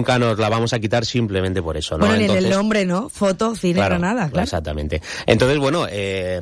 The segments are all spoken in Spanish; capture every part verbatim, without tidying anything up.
nunca nos la vamos a quitar simplemente por eso, ¿no? Bueno, ni Entonces, en el nombre, ¿no? Foto, cine, claro, Granada, claro. Exactamente. Entonces, bueno, eh,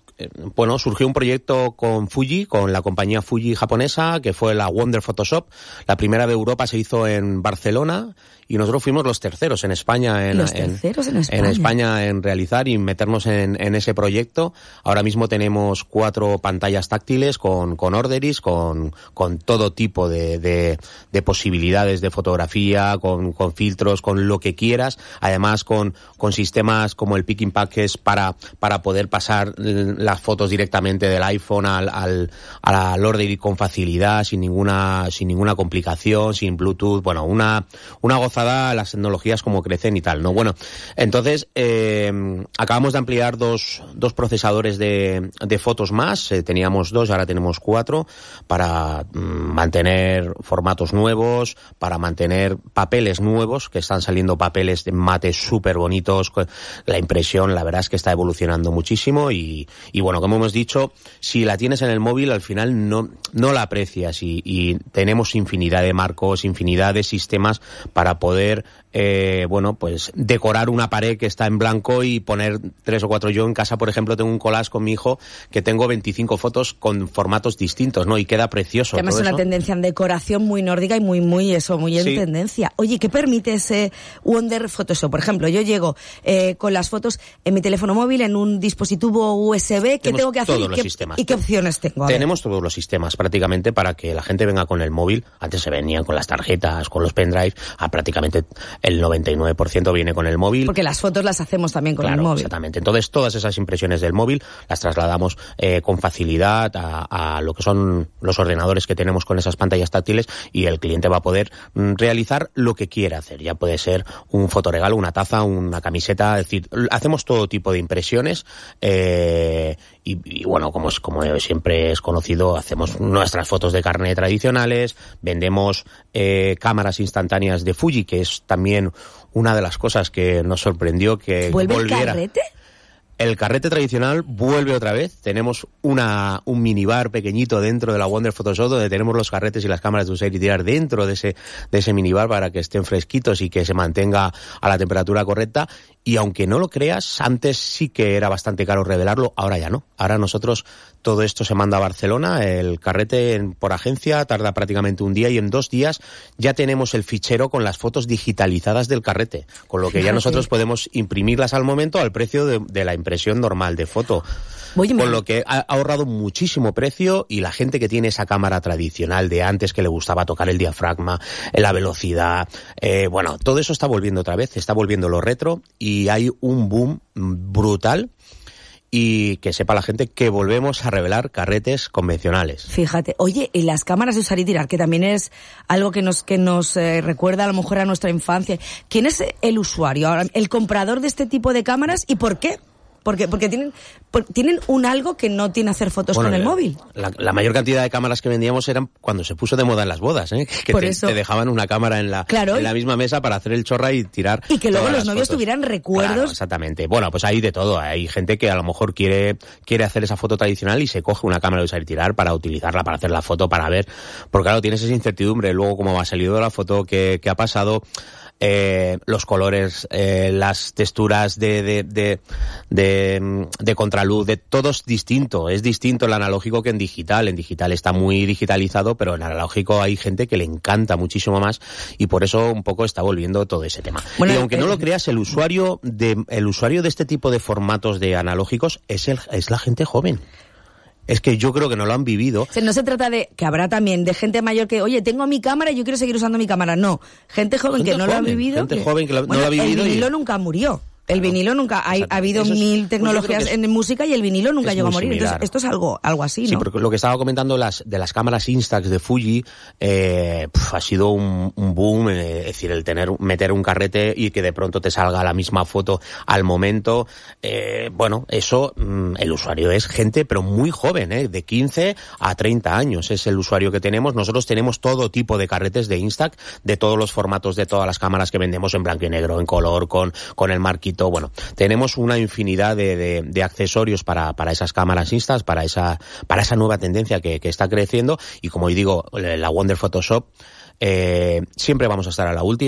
bueno, surgió un proyecto con Fuji, con la compañía Fuji japonesa, que fue la Wonder Photoshop. La primera de Europa se hizo en Barcelona y nosotros fuimos los terceros en España en, los terceros en, en, España. en España en realizar y meternos en, en ese proyecto. Ahora mismo tenemos cuatro pantallas táctiles con, con orderis, con, con todo tipo de, de, de posibilidades de fotografía, con, con filtros, con lo que quieras. Además con, con sistemas como el Pick and Pack, que es para, para poder pasar las fotos directamente del iPhone al, al, al orderi con facilidad, sin ninguna, sin ninguna complicación, sin Bluetooth. Bueno, una, una gozada las tecnologías como crecen y tal, ¿no? Bueno, entonces eh, acabamos de ampliar dos, dos procesadores de, de fotos más, eh, teníamos dos, ahora tenemos cuatro, para mm, mantener formatos nuevos, para mantener papeles nuevos, que están saliendo papeles de mate súper bonitos, la impresión la verdad es que está evolucionando muchísimo y, y bueno, como hemos dicho, si la tienes en el móvil al final no, no la aprecias y, y tenemos infinidad de marcos, infinidad de sistemas para poder poder, eh, bueno, pues decorar una pared que está en blanco y poner tres o cuatro. Yo en casa, por ejemplo, tengo un collage con mi hijo que tengo veinticinco fotos con formatos distintos, ¿no? Y queda precioso. Que además es una eso. tendencia en decoración muy nórdica y muy, muy eso, muy en Sí. tendencia. Oye, ¿qué permite ese Wonder Photoshop? Por ejemplo, yo llego eh, con las fotos en mi teléfono móvil, en un dispositivo U S B, ¿qué Tenemos tengo que hacer todos y los qué, sistemas. y qué opciones tengo? A Tenemos ver. todos los sistemas prácticamente para que la gente venga con el móvil. Antes se venían con las tarjetas, con los pendrive, a prácticamente el noventa y nueve por ciento viene con el móvil. Porque las fotos las hacemos también con claro, el móvil. Exactamente. Entonces todas esas impresiones del móvil las trasladamos eh, con facilidad a, a lo que son los ordenadores que tenemos con esas pantallas táctiles y el cliente va a poder mm, realizar lo que quiera hacer. Ya puede ser un fotoregalo, una taza, una camiseta, es decir, hacemos todo tipo de impresiones eh, y, y bueno, como, es, como siempre es conocido, hacemos nuestras fotos de carnet tradicionales, vendemos eh, cámaras instantáneas de Fuji, que es también una de las cosas que nos sorprendió que ¿Vuelve volviera. el carrete? El carrete tradicional vuelve otra vez. Tenemos una un minibar pequeñito dentro de la Wonder Photoshop donde tenemos los carretes y las cámaras de usar y tirar dentro de ese de ese minibar para que estén fresquitos y que se mantenga a la temperatura correcta. Y aunque no lo creas, antes sí que era bastante caro revelarlo, ahora ya no. Ahora nosotros todo esto se manda a Barcelona, el carrete en, por agencia tarda prácticamente un día y en dos días ya tenemos el fichero con las fotos digitalizadas del carrete, con lo que ya nosotros podemos imprimirlas al momento al precio de, de la impresión normal de foto. Oye, con lo que ha ahorrado muchísimo precio y la gente que tiene esa cámara tradicional de antes que le gustaba tocar el diafragma, la velocidad, eh, bueno, todo eso está volviendo otra vez, está volviendo lo retro y hay un boom brutal. Y que sepa la gente que volvemos a revelar carretes convencionales. Fíjate, oye, y las cámaras de usar y tirar, que también es algo que nos que nos eh, recuerda a lo mejor a nuestra infancia. ¿Quién es el usuario ahora, el comprador de este tipo de cámaras y por qué? Porque, porque tienen, por, tienen un algo que no tiene hacer fotos bueno, con el la, móvil. La, la mayor cantidad de cámaras que vendíamos eran cuando se puso de moda en las bodas, ¿eh? Que por te, eso. te dejaban una cámara en la, claro, en la misma mesa para hacer el chorra y tirar. Y que luego los novios fotos. tuvieran recuerdos. Claro, exactamente. Bueno, pues hay de todo. Hay gente que a lo mejor quiere, quiere hacer esa foto tradicional y se coge una cámara de usar y tirar para utilizarla, para hacer la foto, para ver. Porque claro, tienes esa incertidumbre. Luego cómo va a salir la foto, qué, qué ha pasado. Eh, los colores, eh, las texturas de, de, de, de, de contraluz, de todo es distinto, es distinto el analógico que en digital. En digital está muy digitalizado, pero en analógico hay gente que le encanta muchísimo más y por eso un poco está volviendo todo ese tema. Bueno, y aunque eh, no lo creas, el usuario de, el usuario de este tipo de formatos de analógicos es el, es la gente joven. Es que yo creo que no lo han vivido. O sea, no se trata de, que habrá también, de gente mayor que, oye, tengo mi cámara y yo quiero seguir usando mi cámara. No, gente joven gente que no joven, lo ha vivido. Gente que, joven que lo, bueno, no lo ha vivido. El vinilo y... nunca murió. El claro. vinilo nunca, ha, ha habido es, mil tecnologías es, en música y el vinilo nunca llegó a morir. Similar. Entonces, esto es algo, algo así, ¿no? Sí, porque lo que estaba comentando las, de las cámaras Instax de Fuji, eh, pf, ha sido un, un boom, eh, es decir, el tener, meter un carrete y que de pronto te salga la misma foto al momento, eh, bueno, eso, mm, el usuario es gente, pero muy joven, eh, de quince a treinta años es el usuario que tenemos. Nosotros tenemos todo tipo de carretes de Instax, de todos los formatos, de todas las cámaras que vendemos en blanco y negro, en color, con, con el marquito, bueno, tenemos Tenemos una infinidad de, de, de accesorios para, para esas cámaras Instax, para esa, para esa nueva tendencia que, que está creciendo y como digo, la Wonder Photoshop, eh, siempre vamos a estar a la última.